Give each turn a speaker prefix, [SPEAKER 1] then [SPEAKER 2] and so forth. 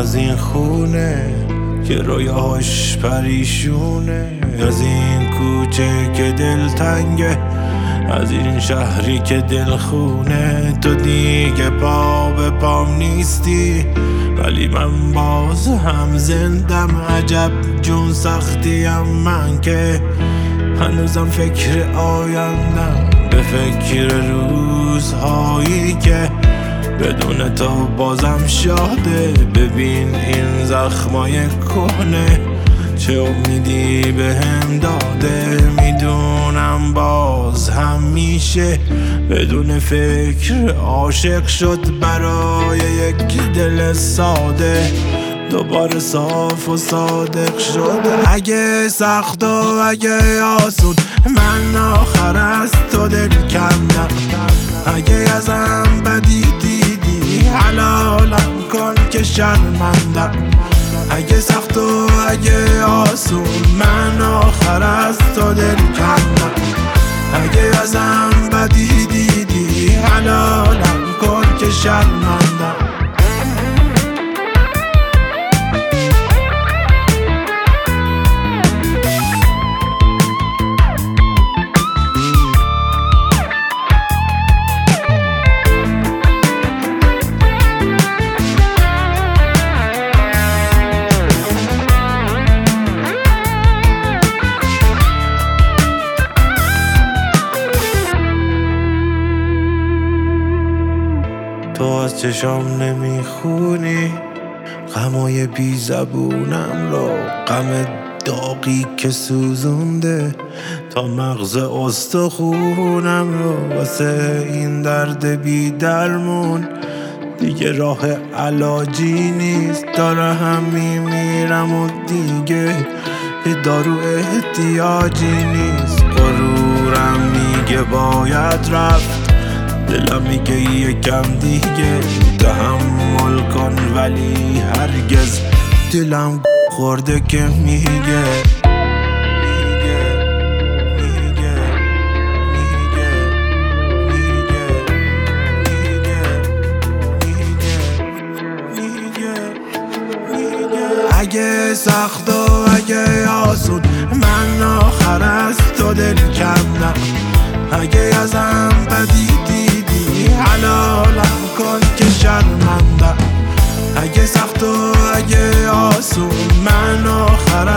[SPEAKER 1] از این خونه که رویاش پریشونه، از این کوچه که دلتنگه، از این شهری که دلخونه. تو دیگه پا به پام نیستی ولی من باز هم زندم. عجب جون سختیم من که هنوزم فکر آیندم، به فکر روزهایی که بدون تو بازم شاده. ببین این زخمای کهنه چه امیدی بهم داده. میدونم باز هم میشه بدون فکر عاشق شد برای یک دل ساده، دوباره صاف و صادق شد. اگه سخت و اگه آسون من آخر از تو دل کندم. اگه ازم بدی دیدی حلالم کن که شرمندم. اگه سخت و اگه آسون من آخر از تو دل کندم. اگه ازم بدی دیدی حلالم کن که شرمندم. تو از چشام نمیخونی غمای بی زبونم رو، غم داغی که سوزونده تا مغز استخونم رو. واسه این درد بی درمون دیگه راه علاجی نیست. داره هم میمیرم و دیگه دارو احتیاجی نیست. غرورم میگه باید رفت، دلم میگه یکم دیگه تحمل کن، ولی هرگز دلم خورده که میگه اگه سخت و اگه آسون من آخر از تو دل کندم. اگه ازم بدی دیدی حلالم کن که شرمندم. اگه سخت و اگه آسون من آخر